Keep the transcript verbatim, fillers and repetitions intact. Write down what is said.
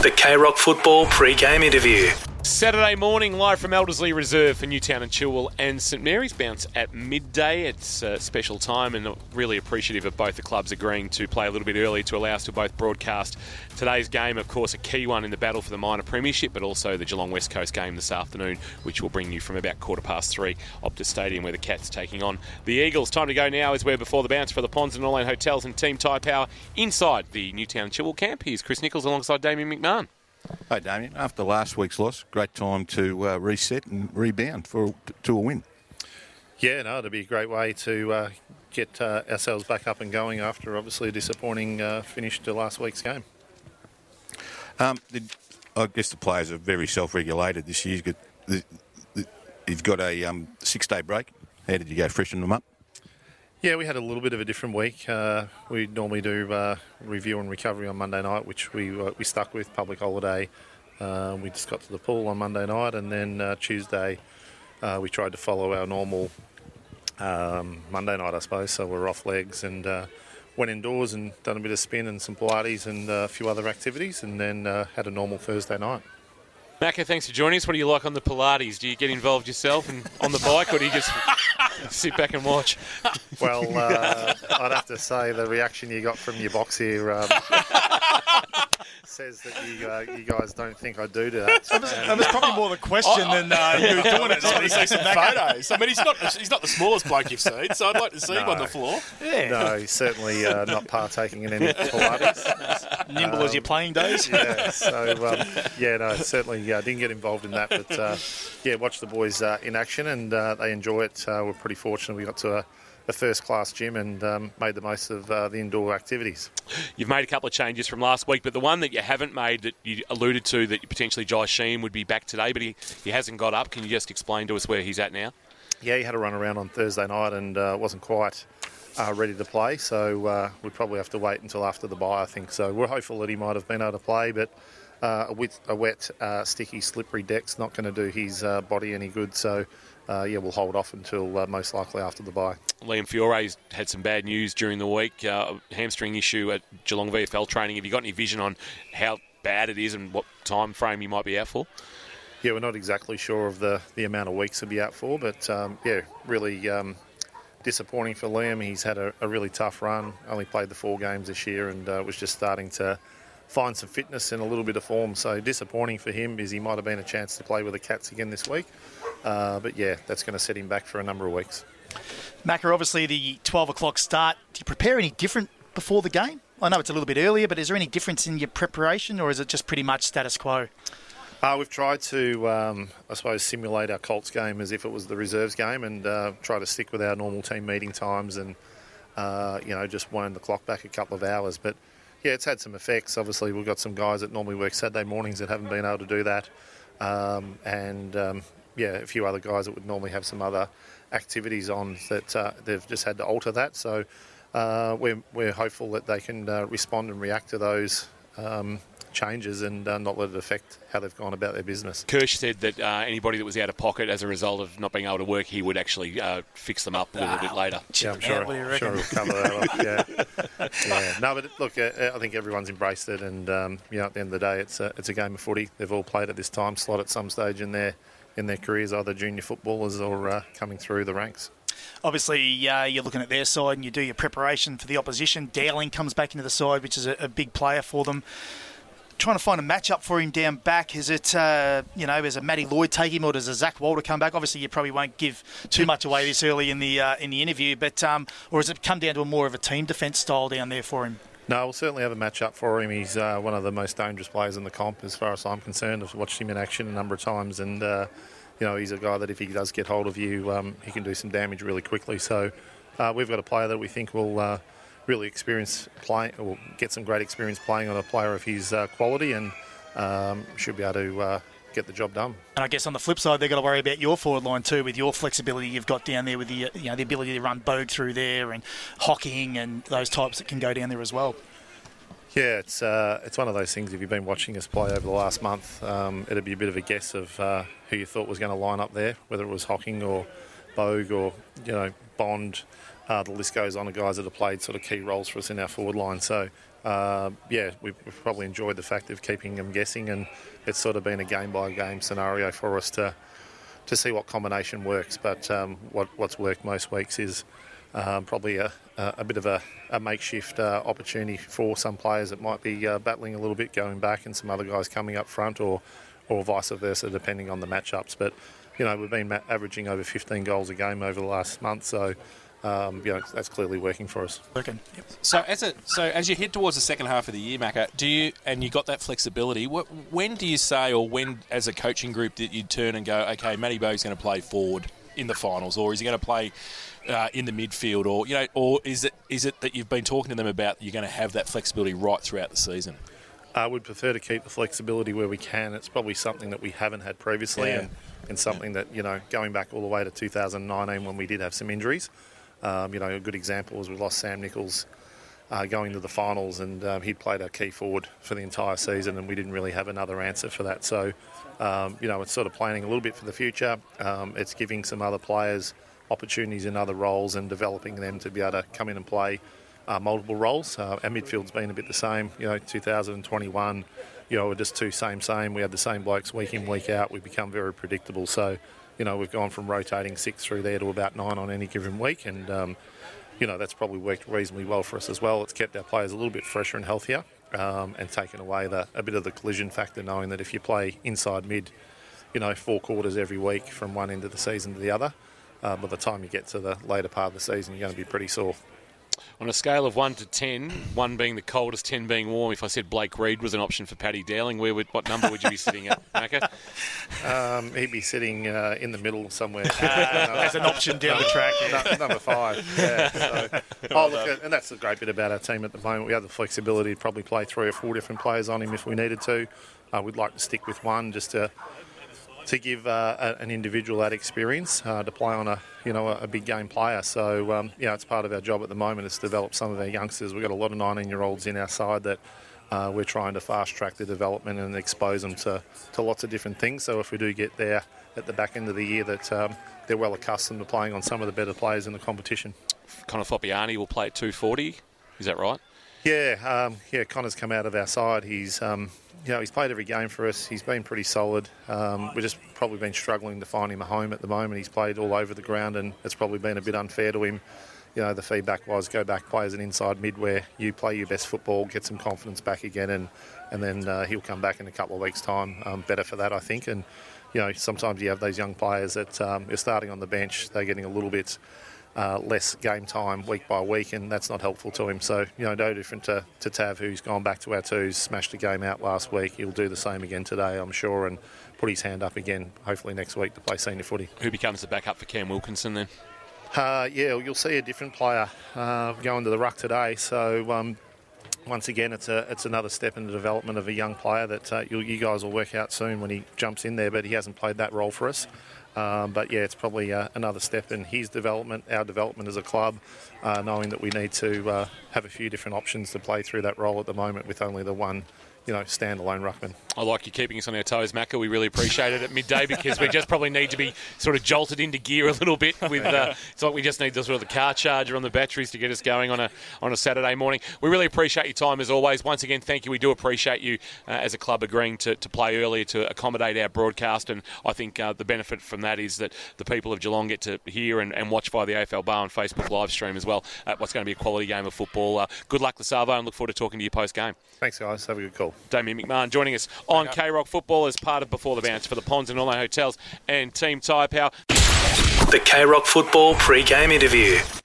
The K-Rock Football pre-game interview. Saturday morning, live from Elderslie Reserve for Newtown and Chilwell and St Mary's. Bounce at midday. It's a special time and really appreciative of both the clubs agreeing to play a little bit early to allow us to both broadcast today's game. Of course, a key one in the battle for the minor premiership, but also the Geelong West Coast game this afternoon, which will bring you from about quarter past three Optus Stadium, where the Cats taking on the Eagles. Time to go now is where before the bounce for the Ponds and Orlando Hotels and Team Tyre Power inside the Newtown and Chilwell camp. Here's Chris Nichols alongside Damien McMahon. Hey Damien, after last week's loss, great time to uh, reset and rebound for to a win. Yeah, no, it'd be a great way to uh, get uh, ourselves back up and going after obviously a disappointing uh, finish to last week's game. Um, the, I guess the players are very self-regulated this year. You've got, the, the, you've got a um, six-day break. How did you go freshen them up? Yeah, we had a little bit of a different week. Uh, we normally do uh, review and recovery on Monday night, which we uh, we stuck with, public holiday. Uh, we just got to the pool on Monday night, and then uh, Tuesday uh, we tried to follow our normal um, Monday night, I suppose. So we're off legs and uh, went indoors and done a bit of spin and some Pilates and uh, a few other activities, and then uh, had a normal Thursday night. Macca, thanks for joining us. What do you like on the Pilates? Do you get involved yourself and on the bike, or do you just sit back and watch? Well, uh, I'd have to say the reaction you got from your box here um, says that you, uh, you guys don't think I do do that. That was, that was probably more the question I, I, than uh, you doing it. I want to see some photos. I mean, he's not he's not the smallest bloke you've seen, so I'd like to see no. him on the floor. Yeah. No, he's certainly uh, not partaking in any Pilates. Nimble um, as your playing days. Yeah, so, um, yeah, no, certainly uh, didn't get involved in that, but, uh, yeah, watch the boys uh, in action, and uh, they enjoy it. Uh, we're pretty fortunate we got to a, a first-class gym and um, made the most of uh, the indoor activities. You've made a couple of changes from last week, but the one that you haven't made that you alluded to, that potentially Jai Sheen would be back today, but he, he hasn't got up. Can you just explain to us where he's at now? Yeah, he had a run around on Thursday night and uh, wasn't quite uh, ready to play, so uh, we probably have to wait until after the bye, I think. So we're hopeful that he might have been able to play, but uh, a, wet, a wet, uh, sticky, slippery deck's not going to do his uh, body any good, so uh, yeah, we'll hold off until uh, most likely after the bye. Liam Fiore's had some bad news during the week, uh, hamstring issue at Geelong V F L training. Have you got any vision on how bad it is and what time frame he might be out for? Yeah, we're not exactly sure of the, the amount of weeks he'll be out for, but um, yeah, really um, disappointing for Liam. He's had a, a really tough run, only played the four games this year and uh, was just starting to find some fitness and a little bit of form. So disappointing for him because he might have been a chance to play with the Cats again this week. Uh, but yeah, that's going to set him back for a number of weeks. Macca, obviously the twelve o'clock start. Do you prepare any different before the game? I know it's a little bit earlier, but is there any difference in your preparation, or is it just pretty much status quo? Uh, we've tried to, um, I suppose, simulate our Colts game as if it was the reserves game and uh, try to stick with our normal team meeting times and, uh, you know, just wind the clock back a couple of hours. But, yeah, it's had some effects. Obviously, we've got some guys that normally work Saturday mornings that haven't been able to do that. Um, and, um, yeah, a few other guys that would normally have some other activities on that uh, they've just had to alter that. So uh, we're, we're hopeful that they can uh, respond and react to those um changes and uh, not let it affect how they've gone about their business. Kirsch said that uh, anybody that was out of pocket as a result of not being able to work, he would actually uh, fix them up a little bit later. Yeah, I'm sure, what do you sure we'll cover that up. Yeah. yeah. No, but look, uh, I think everyone's embraced it, and um, you know, at the end of the day, it's a, it's a game of footy. They've all played at this time slot at some stage in their in their careers, either junior footballers or uh, coming through the ranks. Obviously, uh, you're looking at their side and you do your preparation for the opposition. Dowling comes back into the side, which is a, a big player for them. Trying to find a matchup for him down back. Is it, uh, you know, does a Matty Lloyd take him, or does a Zach Walter come back? Obviously, you probably won't give too much away this early in the uh, in the interview, but um, or does it come down to a more of a team defence style down there for him? No, we'll certainly have a matchup for him. He's uh, one of the most dangerous players in the comp, as far as I'm concerned. I've watched him in action a number of times, and uh, you know, he's a guy that if he does get hold of you, um, he can do some damage really quickly. So uh, we've got a player that we think will Uh, really experience playing, or get some great experience playing on a player of his uh, quality, and um, should be able to uh, get the job done. And I guess on the flip side, they've got to worry about your forward line too, with your flexibility you've got down there, with the you know the ability to run Bogue through there and Hocking and those types that can go down there as well. Yeah, it's uh, it's one of those things. If you've been watching us play over the last month, um, it'd be a bit of a guess of uh, who you thought was going to line up there, whether it was Hocking or Bogue or you know Bond. uh, the list goes on of guys that have played sort of key roles for us in our forward line. So, uh, yeah, we've, we've probably enjoyed the fact of keeping them guessing, and it's sort of been a game-by-game scenario for us to to see what combination works. But um, what, what's worked most weeks is um, probably a, a bit of a, a makeshift uh, opportunity for some players that might be uh, battling a little bit going back, and some other guys coming up front, or or vice versa, depending on the matchups. But, you know, we've been ma- averaging over fifteen goals a game over the last month, so, um, you know, that's clearly working for us. Working. Yep. So as a so as you head towards the second half of the year, Macca, do you and you got that flexibility? What, when do you say, or when as a coaching group, that you turn and go, okay, Matty Bogue's going to play forward in the finals, or is he going to play uh, in the midfield, or you know, or is it is it that you've been talking to them about that you're going to have that flexibility right throughout the season? I would prefer to keep the flexibility where we can. It's probably something that we haven't had previously, Yeah. and, and something that, you know, going back all the way to two thousand nineteen when we did have some injuries. Um, you know, a good example was we lost Sam Nichols uh, going to the finals, and um, he'd played our key forward for the entire season, and we didn't really have another answer for that. So, um, you know, it's sort of planning a little bit for the future. Um, it's giving some other players opportunities in other roles and developing them to be able to come in and play uh, multiple roles. Uh, our midfield's been a bit the same. You know, two thousand twenty-one, you know, we're just two same, same. We had the same blokes week in, week out. We've become very predictable. So, you know, we've gone from rotating six through there to about nine on any given week, and, um, you know, that's probably worked reasonably well for us as well. It's kept our players a little bit fresher and healthier, um, and taken away the, a bit of the collision factor, knowing that if you play inside mid, you know, four quarters every week from one end of the season to the other, uh, by the time you get to the later part of the season, you're going to be pretty sore. On a scale of one to ten, one being the coldest, ten being warm, if I said Blake Reed was an option for Paddy Dowling, where would, what number would you be sitting at, Macca? Um, he'd be sitting uh, in the middle somewhere. As an option down the track. Yeah. No, number five. Yeah. So, oh, look, at, and that's the great bit about our team at the moment. We have the flexibility to probably play three or four different players on him if we needed to. Uh, we'd like to stick with one just to to give uh, a, an individual that experience uh, to play on a you know a, a big game player. So um, yeah, it's part of our job at the moment is to develop some of our youngsters. We've got a lot of nineteen-year-olds in our side that uh, we're trying to fast track their development and expose them to, to lots of different things. So if we do get there at the back end of the year, that um, they're well accustomed to playing on some of the better players in the competition. Connor Fopiani will play at two forty. Is that right? Yeah, um, yeah. Connor's come out of our side. He's, um, you know, he's played every game for us. He's been pretty solid. Um, we've just probably been struggling to find him a home at the moment. He's played all over the ground, and it's probably been a bit unfair to him. You know, the feedback was go back, play as an inside mid, where you play your best football, get some confidence back again, and and then uh, he'll come back in a couple of weeks' time, um, better for that, I think. And you know, sometimes you have those young players that um, are starting on the bench. They're getting a little bit. Uh, less game time week by week, and that's not helpful to him. So, you know, no different to, to Tav, who's gone back to our twos, smashed the game out last week. He'll do the same again today, I'm sure, and put his hand up again, hopefully next week, to play senior footy. Who becomes the backup for Cam Wilkinson then? Uh, yeah, you'll see a different player uh, going to the ruck today. So, um, once again, it's a it's another step in the development of a young player that uh, you, you guys will work out soon when he jumps in there, but he hasn't played that role for us. Um, but yeah, it's probably uh, another step in his development, our development as a club, uh, knowing that we need to uh, have a few different options to play through that role at the moment with only the one, you know, standalone ruckman. I like you keeping us on our toes, Macca. We really appreciate it at midday because we just probably need to be sort of jolted into gear a little bit. With uh, it's like we just need the sort of the car charger on the batteries to get us going on a on a Saturday morning. We really appreciate your time as always. Once again, thank you. We do appreciate you uh, as a club agreeing to, to play earlier to accommodate our broadcast, and I think uh, the benefit from that is that the people of Geelong get to hear and, and watch via the A F L Bar and Facebook live stream as well at what's going to be a quality game of football. Uh, good luck, Lasavo, and look forward to talking to you post game. Thanks, guys. Have a good call. Damien McMahon joining us on K-Rock Football as part of Before the Bounce for the Ponds and All Hotels and Team Tyre Power. The K-Rock Football pre-game interview.